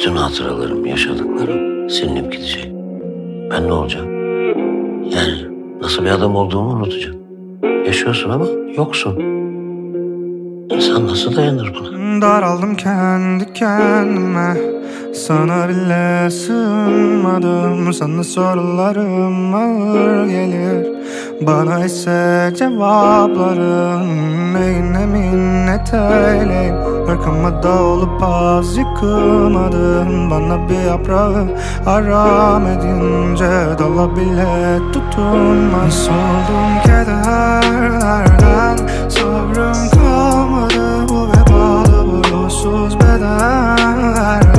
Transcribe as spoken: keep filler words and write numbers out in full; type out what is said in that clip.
Bütün hatıralarım, yaşadıklarım silinip gidecek. Ben ne olacağım? Yani nasıl bir adam olduğumu unutacağım. Yaşıyorsun ama yoksun. İnsan nasıl dayanır buna? Daraldım kendi kendime, sana bile sığınmadım. Sana sorularım ağır gelir, bana ise cevaplarım neyine minnet eyleyim. Arkama da olup az yıkılmadım. Bana bir yaprağı aram edince dala bile tutunmaz. Soldum kederlerden, sabrım kalmadı bu vebalı bu ruhsuz bedenler.